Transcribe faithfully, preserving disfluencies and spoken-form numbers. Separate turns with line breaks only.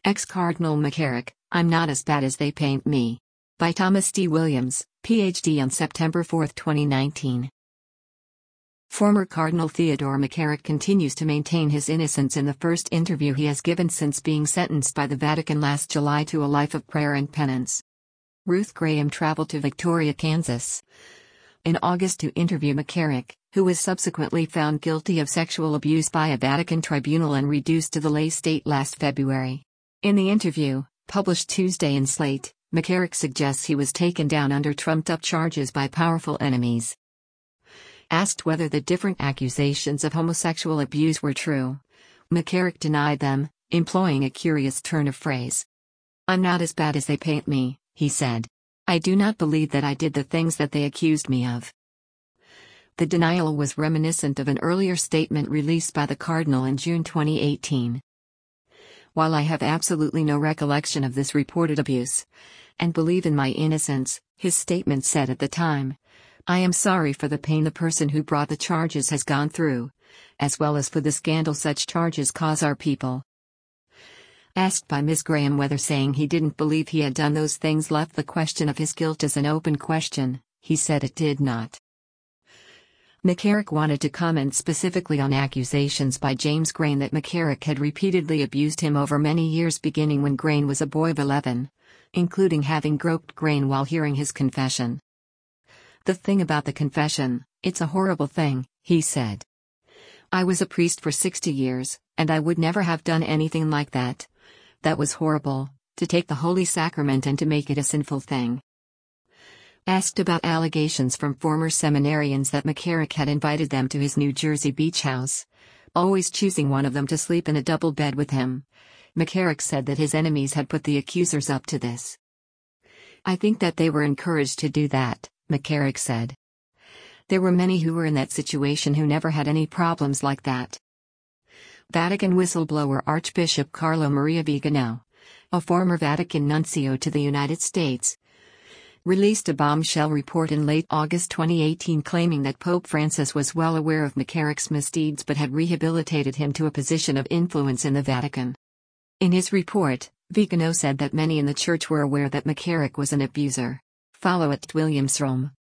Ex-Cardinal McCarrick, I'm not as bad as they paint me. By Thomas D. Williams, P H D on September fourth, twenty nineteen. Former Cardinal Theodore McCarrick continues to maintain his innocence in the first interview he has given since being sentenced by the Vatican last July to a life of prayer and penance. Ruth Graham traveled to Victoria, Kansas, in August to interview McCarrick, who was subsequently found guilty of sexual abuse by a Vatican tribunal and reduced to the lay state last February. In the interview, published Tuesday in Slate, McCarrick suggests he was taken down under trumped-up charges by powerful enemies. Asked whether the different accusations of homosexual abuse were true, McCarrick denied them, employing a curious turn of phrase. "I'm not as bad as they paint me," he said. "I do not believe that I did the things that they accused me of." The denial was reminiscent of an earlier statement released by the Cardinal in June twenty eighteen. "While I have absolutely no recollection of this reported abuse, and believe in my innocence," his statement said at the time, "I am sorry for the pain the person who brought the charges has gone through, as well as for the scandal such charges cause our people." Asked by Miz Graham whether saying he didn't believe he had done those things left the question of his guilt as an open question, he said it did not. McCarrick wanted to comment specifically on accusations by James Grain that McCarrick had repeatedly abused him over many years, beginning when Grain was a boy of eleven, including having groped Grain while hearing his confession. "The thing about the confession, it's a horrible thing," he said. "I was a priest for sixty years, and I would never have done anything like that. That was horrible, to take the Holy Sacrament and to make it a sinful thing." Asked about allegations from former seminarians that McCarrick had invited them to his New Jersey beach house, always choosing one of them to sleep in a double bed with him, McCarrick said that his enemies had put the accusers up to this. "I think that they were encouraged to do that," McCarrick said. "There were many who were in that situation who never had any problems like that." Vatican whistleblower Archbishop Carlo Maria Vigano, a former Vatican nuncio to the United States, released a bombshell report in late August twenty eighteen claiming that Pope Francis was well aware of McCarrick's misdeeds but had rehabilitated him to a position of influence in the Vatican. In his report, Vigano said that many in the church were aware that McCarrick was an abuser. Follow at Williams Rome.